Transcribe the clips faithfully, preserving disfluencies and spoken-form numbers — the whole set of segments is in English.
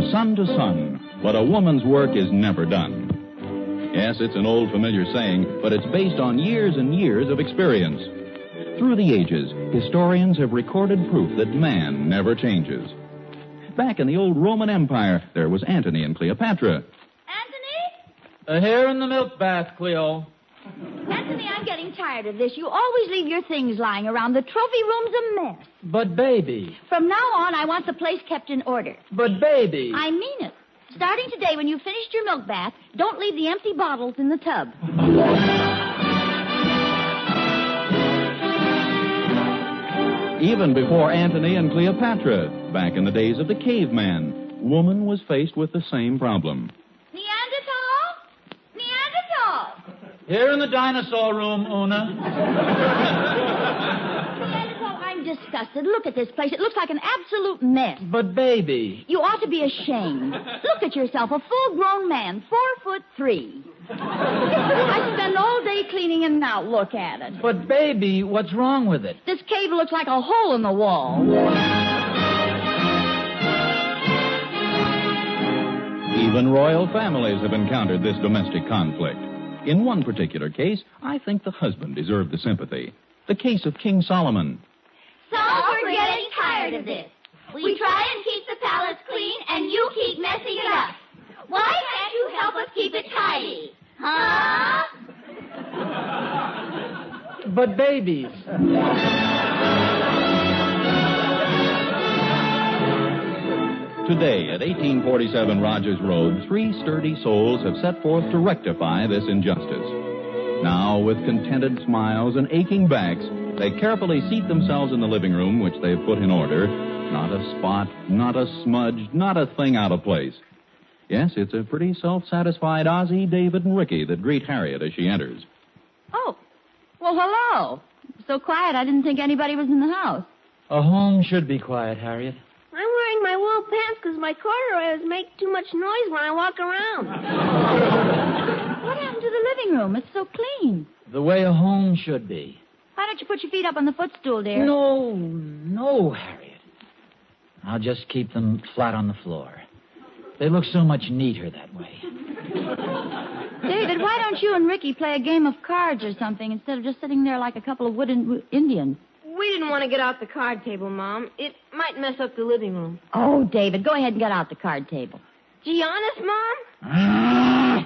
from sun to sun, but a woman's work is never done. Yes, it's an old familiar saying, but it's based on years and years of experience. Through the ages, historians have recorded proof that man never changes. Back in the old Roman Empire, there was Antony and Cleopatra. Anthony? A hair in the milk bath, Cleo. Anthony, I'm getting tired of this. You always leave your things lying around. The trophy room's a mess. But, baby. From now on, I want the place kept in order. But, baby. I mean it. Starting today, when you've finished your milk bath, don't leave the empty bottles in the tub. Even before Antony and Cleopatra, back in the days of the caveman, woman was faced with the same problem. Neanderthal? Neanderthal! Here in the dinosaur room, Una. Neanderthal, I'm disgusted. Look at this place. It looks like an absolute mess. But, baby. You ought to be ashamed. Look at yourself, a full-grown man, four foot three. I spend all day cleaning, and now look at it. But, baby, what's wrong with it? This cave looks like a hole in the wall. Even royal families have encountered this domestic conflict. In one particular case, I think the husband deserved the sympathy. The case of King Solomon. So we're getting tired of this. We try and keep the palace clean, and you keep messing it up. Why can't you help us keep it tidy? Huh? But, babies. Today, at eighteen forty-seven Rogers Road, three sturdy souls have set forth to rectify this injustice. Now, with contented smiles and aching backs, they carefully seat themselves in the living room, which they've put in order. Not a spot, not a smudge, not a thing out of place. Yes, it's a pretty self-satisfied Ozzie, David, and Ricky that greet Harriet as she enters. Oh, well, hello. So quiet, I didn't think anybody was in the house. A home should be quiet, Harriet. I'm wearing my wool pants because my corduroys make too much noise when I walk around. What happened to the living room? It's so clean. The way a home should be. Why don't you put your feet up on the footstool, dear? No, no, Harriet. I'll just keep them flat on the floor. They look so much neater that way. David, why don't you and Ricky play a game of cards or something instead of just sitting there like a couple of wooden Indians? We didn't want to get out the card table, Mom. It might mess up the living room. Oh, David, go ahead and get out the card table. Gee, honest, Mom?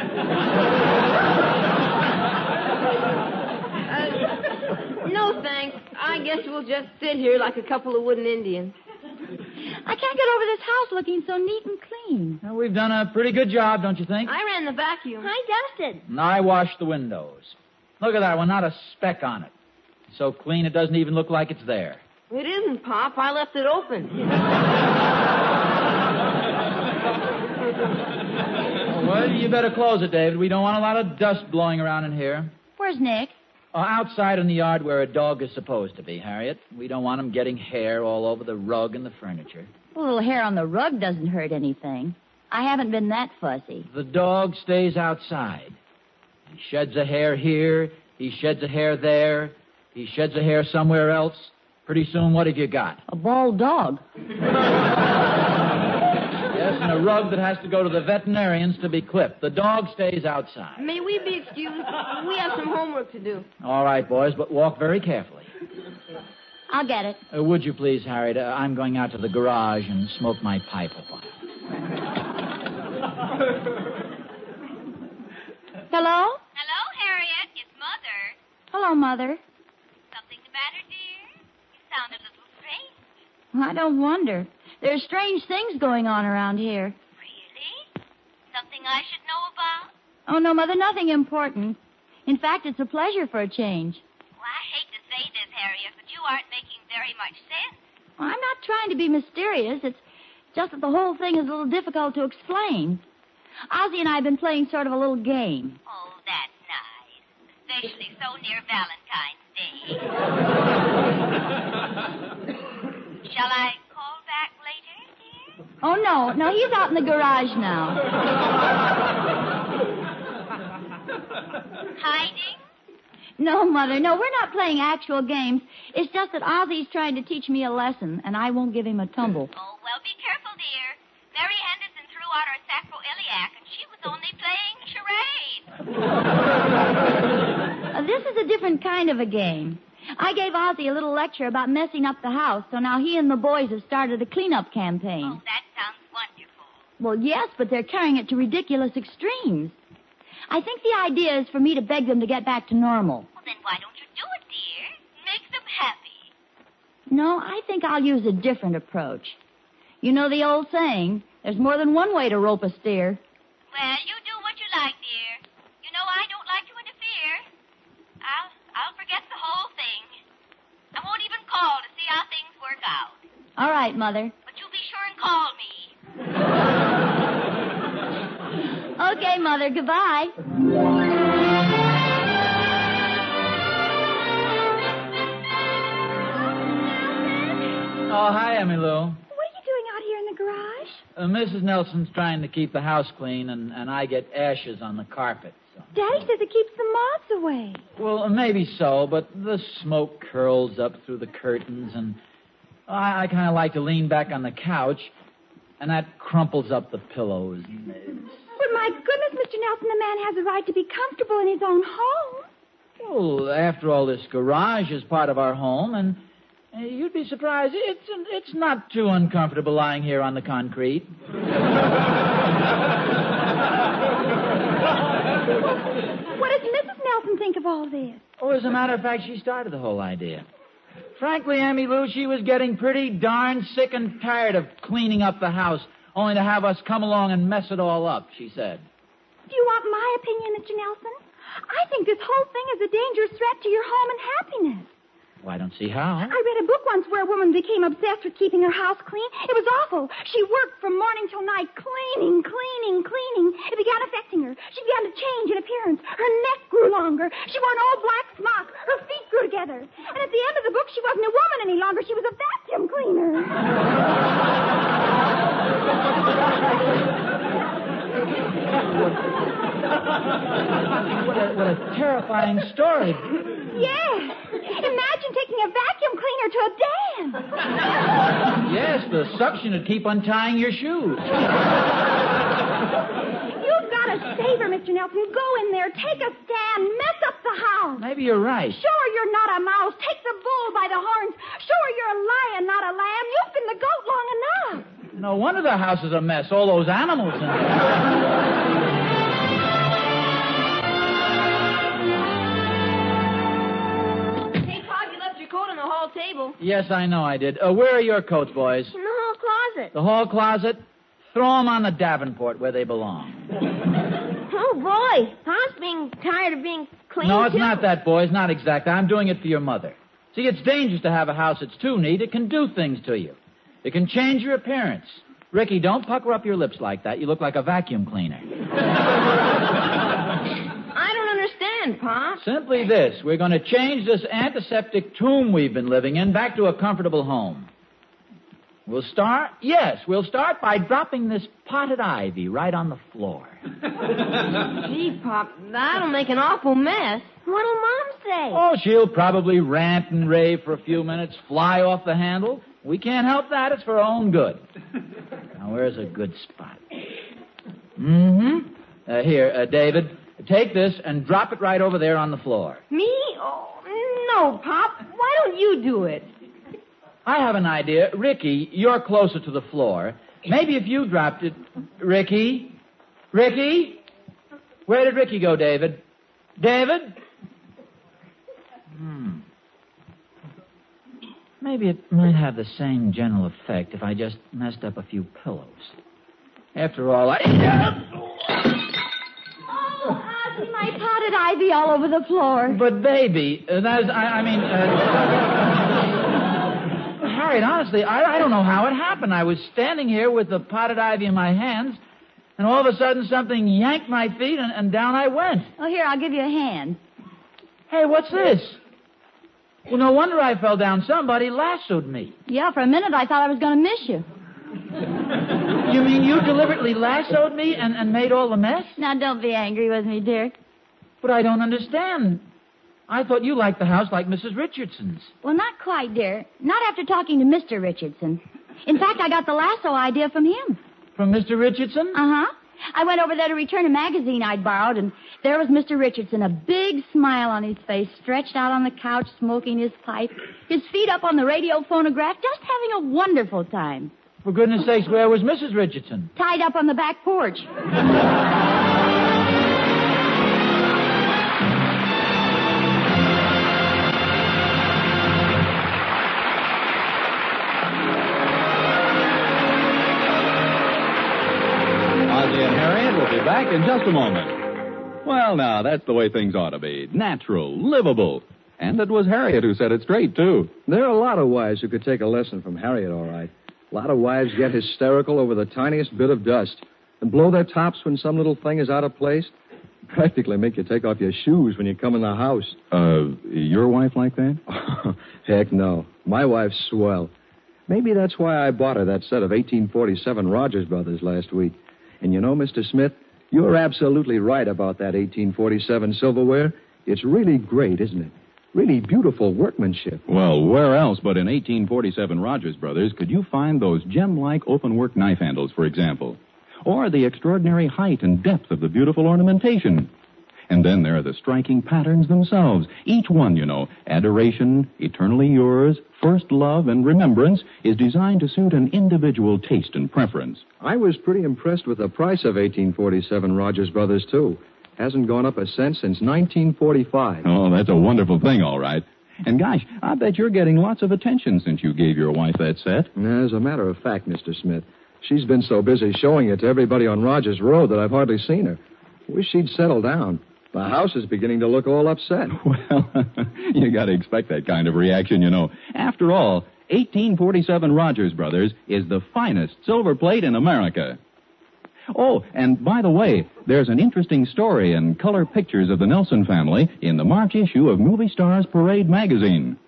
uh, no, thanks. I guess we'll just sit here like a couple of wooden Indians. I can't get over this house looking so neat and clean. Well, we've done a pretty good job, don't you think? I ran the vacuum. I dusted. And I washed the windows. Look at that one, not a speck on it. So clean it doesn't even look like it's there. It isn't, Pop. I left it open. Well, you better close it, David. We don't want a lot of dust blowing around in here. Where's Nick? Uh, outside in the yard where a dog is supposed to be, Harriet. We don't want him getting hair all over the rug and the furniture. A little hair on the rug doesn't hurt anything. I haven't been that fussy. The dog stays outside. He sheds a hair here. He sheds a hair there. He sheds a hair somewhere else. Pretty soon, what have you got? A bald dog. Yes, and a rug that has to go to the veterinarians to be clipped. The dog stays outside. May we be excused? We have some homework to do. All right, boys, but walk very carefully. I'll get it. Uh, would you please, Harriet? Uh, I'm going out to the garage and smoke my pipe a while. Hello? Hello, Harriet. It's Mother. Hello, Mother. Something the matter, dear? You sound a little strange. I don't wonder. There's strange things going on around here. Really? Something I should know about? Oh, no, Mother, nothing important. In fact, it's a pleasure for a change. Well, I hate to say this, Harriet, but you aren't making very much sense. Well, I'm not trying to be mysterious. It's just that the whole thing is a little difficult to explain. Ozzie and I have been playing sort of a little game. Oh, that's nice. Especially so near Valentine's Day. Shall I call back later, dear? Oh, no. No, he's out in the garage now. Hiding? No, Mother, no, we're not playing actual games. It's just that Ozzie's trying to teach me a lesson, and I won't give him a tumble. Oh, well, be careful, dear. Mary Henderson threw out her sacroiliac, and she was only playing charades. Uh, this is a different kind of a game. I gave Ozzie a little lecture about messing up the house, so now he and the boys have started a cleanup campaign. Oh, that sounds wonderful. Well, yes, but they're carrying it to ridiculous extremes. I think the idea is for me to beg them to get back to normal. Well, then why don't you do it, dear? Make them happy. No, I think I'll use a different approach. You know the old saying, there's more than one way to rope a steer. Well, you do what you like, dear. You know I don't like to interfere. I'll, I'll forget the whole thing. I won't even call to see how things work out. All right, Mother. But you be sure and call me. Okay, Mother, goodbye. Oh, hi, Emmy Lou. What are you doing out here in the garage? Uh, Missus Nelson's trying to keep the house clean, and, and I get ashes on the carpet. So. Daddy says it keeps the moths away. Well, uh, maybe so, but the smoke curls up through the curtains, and I, I kind of like to lean back on the couch, and that crumples up the pillows. But my goodness, Mister Nelson, the man has a right to be comfortable in his own home. Well, after all, this garage is part of our home, and uh, you'd be surprised. It's it's not too uncomfortable lying here on the concrete. What does Missus Nelson think of all this? Oh, as a matter of fact, she started the whole idea. Frankly, Emmy Lou, she was getting pretty darn sick and tired of cleaning up the house, only to have us come along and mess it all up, she said. Do you want my opinion, Mister Nelson? I think this whole thing is a dangerous threat to your home and happiness. Well, I don't see how. I read a book once where a woman became obsessed with keeping her house clean. It was awful. She worked from morning till night, cleaning, cleaning, cleaning. It began affecting her. She began to change in appearance. Her neck grew longer. She wore an old black smock. Her feet grew together. And at the end of the book, she wasn't a woman any longer. She was a vacuum cleaner. What a, what a terrifying story. Yes. Imagine taking a vacuum cleaner to a dance. Yes, the suction would keep untying your shoes. You've got to save her, Mister Nelson. Go in there, take a stand, mess up the house. Maybe you're right. Show her you're not a mouse. Take the bull by the horns. Show her you're a lion, not a lamb. You've been the goat long enough. No wonder the house is a mess. All those animals in there. On the hall table. Yes, I know I did. Uh, where are your coats, boys? In the hall closet. The hall closet? Throw them on the Davenport where they belong. Oh, boy. Pa's being tired of being clean, No, it's too. not that, boys. Not exactly. I'm doing it for your mother. See, it's dangerous to have a house that's too neat. It can do things to you. It can change your appearance. Ricky, don't pucker up your lips like that. You look like a vacuum cleaner. I don't understand, Pa. Simply this. We're going to change this antiseptic tomb we've been living in back to a comfortable home. We'll start, yes, we'll start by dropping this potted ivy right on the floor. Gee, Pop, that'll make an awful mess. What'll Mom say? Oh, she'll probably rant and rave for a few minutes, fly off the handle. We can't help that. It's for our own good. Now, where's a good spot? Mm-hmm. Uh, here, uh, David, take this and drop it right over there on the floor. Me? Oh, no, Pop. Why don't you do it? I have an idea. Ricky, you're closer to the floor. Maybe if you dropped it... Ricky? Ricky? Where did Ricky go, David? David? Hmm. Maybe it might have the same general effect if I just messed up a few pillows. After all, I... Oh, Ozzie, my potted ivy all over the floor. But, baby, uh, that's... I, I mean... Uh... Harriet, honestly, I, I don't know how it happened. I was standing here with the potted ivy in my hands, and all of a sudden something yanked my feet, and, and down I went. Oh, here, I'll give you a hand. Hey, what's this? Well, no wonder I fell down. Somebody lassoed me. Yeah, for a minute I thought I was going to miss you. You mean you deliberately lassoed me and, and made all the mess? Now, don't be angry with me, dear. But I don't understand. I thought you liked the house like Missus Richardson's. Well, not quite, dear. Not after talking to Mister Richardson. In fact, I got the lasso idea from him. From Mister Richardson? Uh-huh. I went over there to return a magazine I'd borrowed, and there was Mister Richardson, a big smile on his face, stretched out on the couch, smoking his pipe, his feet up on the radio phonograph, just having a wonderful time. For goodness sakes, where was Missus Richardson? Tied up on the back porch. Ozzie and Harriet will be back in just a moment. Well, now, that's the way things ought to be. Natural, livable. And it was Harriet who said it straight, too. There are a lot of wives who could take a lesson from Harriet, all right. A lot of wives get hysterical over the tiniest bit of dust and blow their tops when some little thing is out of place. Practically make you take off your shoes when you come in the house. Uh, your wife like that? Heck no. My wife's swell. Maybe that's why I bought her that set of eighteen forty-seven Rogers Brothers last week. And you know, Mister Smith, you're absolutely right about that eighteen forty-seven silverware. It's really great, isn't it? Really beautiful workmanship. Well, where else but in eighteen forty-seven Rogers Brothers could you find those gem-like open-work knife handles, for example? Or the extraordinary height and depth of the beautiful ornamentation? And then there are the striking patterns themselves. Each one, you know, Adoration, Eternally Yours, First Love, and Remembrance, is designed to suit an individual taste and preference. I was pretty impressed with the price of eighteen forty-seven Rogers Brothers, too. Hasn't gone up a cent since nineteen forty-five. Oh, that's a wonderful thing, all right. And gosh, I bet you're getting lots of attention since you gave your wife that set. As a matter of fact, Mister Smith, she's been so busy showing it to everybody on Rogers Road that I've hardly seen her. Wish she'd settle down. The house is beginning to look all upset. Well, you got to expect that kind of reaction, you know. After all, eighteen forty-seven Rogers Brothers is the finest silver plate in America. Oh, and by the way, there's an interesting story and color pictures of the Nelson family in the March issue of Movie Stars Parade magazine.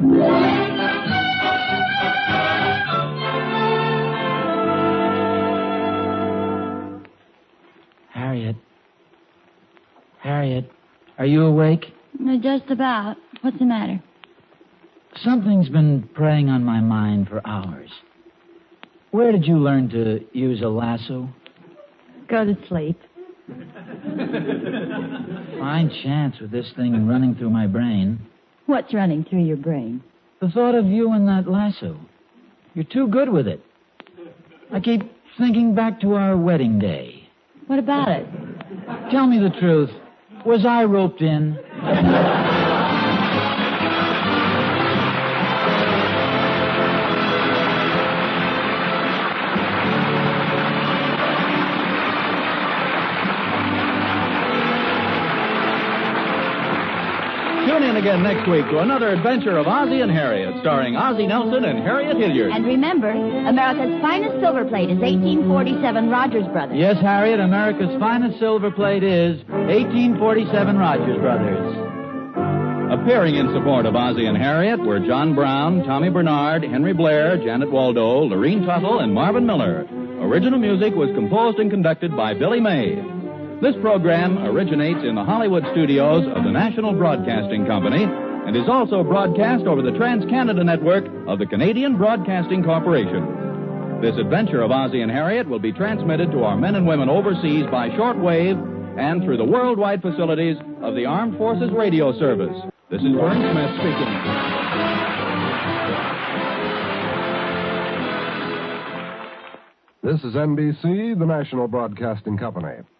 Harriet. Harriet, are you awake? Just about. What's the matter? Something's been preying on my mind for hours. Where did you learn to use a lasso? Go to sleep. Fine chance with this thing running through my brain. What's running through your brain? The thought of you and that lasso. You're too good with it. I keep thinking back to our wedding day. What about it? Tell me the truth. Was I roped in? Tune in again next week to another adventure of Ozzie and Harriet, starring Ozzie Nelson and Harriet Hilliard. And remember, America's finest silver plate is eighteen forty-seven Rogers Brothers. Yes, Harriet, America's finest silver plate is eighteen forty-seven Rogers Brothers. Appearing in support of Ozzie and Harriet were John Brown, Tommy Bernard, Henry Blair, Janet Waldo, Lorene Tuttle, and Marvin Miller. Original music was composed and conducted by Billy May. This program originates in the Hollywood studios of the National Broadcasting Company and is also broadcast over the Trans-Canada Network of the Canadian Broadcasting Corporation. This adventure of Ozzie and Harriet will be transmitted to our men and women overseas by shortwave and through the worldwide facilities of the Armed Forces Radio Service. This is Vern Smith speaking. This is N B C, the National Broadcasting Company.